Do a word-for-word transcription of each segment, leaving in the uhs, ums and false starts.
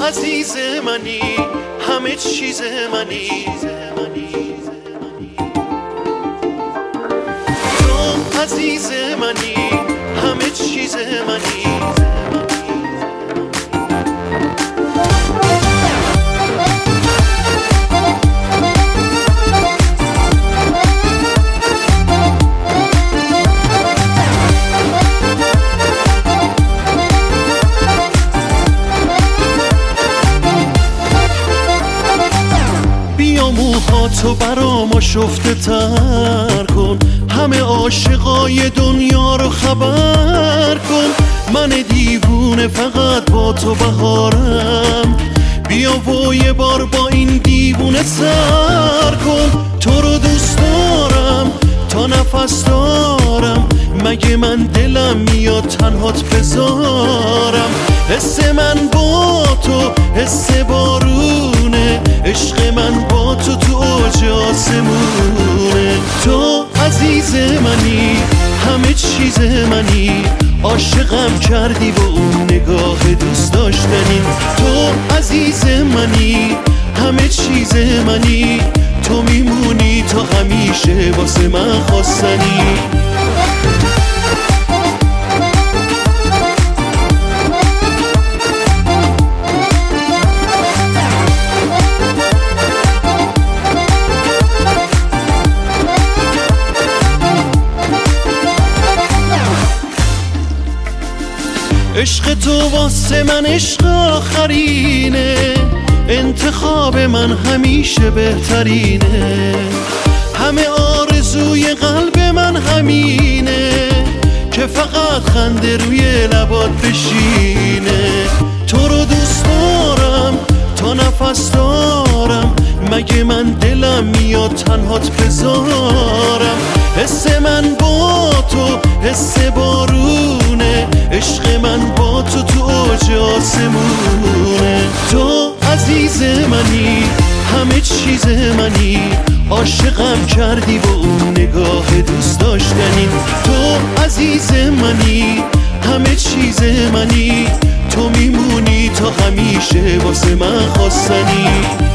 عزیز منی، همه چیز منی. تو عزیز منی، همه چیز منی. موهاتو برام شفته تر کن، همه عاشقای دنیا رو خبر کن. من دیوونه فقط با تو بهارم، بیا و یه بار با این دیوونه سر کن. تو رو دوست دارم تا نفس دارم، مگه من دلم میاد تنهات بذارم. حس من با تو حس بارونه، عشق من با تو تو اوج آسمونه. تو عزیز منی، همه چیز منی. عاشقم کردی با اون نگاه دوست داشتنی. تو عزیز منی، همه چیز منی. تو میمونی تا همیشه واسه من خواستنی. عشق تو واسه من عشق آخرینه، انتخاب من همیشه بهترینه. همه آرزوی قلب من همینه، که فقط خنده روی لبات بشینه. تو رو دوست دارم تا نفس دارم، مگه من دلم میاد تنهات بذارم. حس من با تو حس بارونه، عشق من با تو تو اوج آسمونه. تو عزیز منی، همه چیز منی. عاشقم کردی با اون نگاه دوست داشتنی. تو عزیز منی، همه چیز منی. تو میمونی تا همیشه واسه من خواستنی.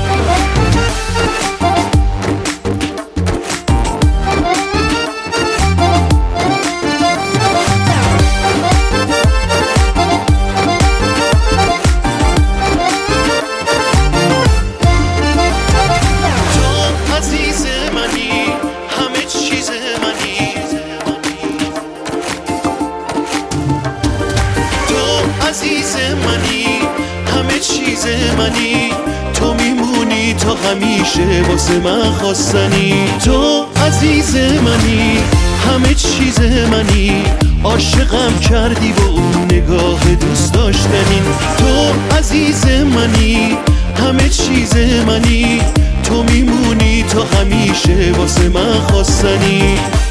عزیز منی، همه چیز منی. تو میمونی تا همیشه واسه من خواستنی. تو عزیز منی، همه چیز منی. عاشقم کردی با اون نگاه دوست داشتنی. تو عزیز منی، همه چیز منی. تو میمونی تا همیشه واسه من خواستنی.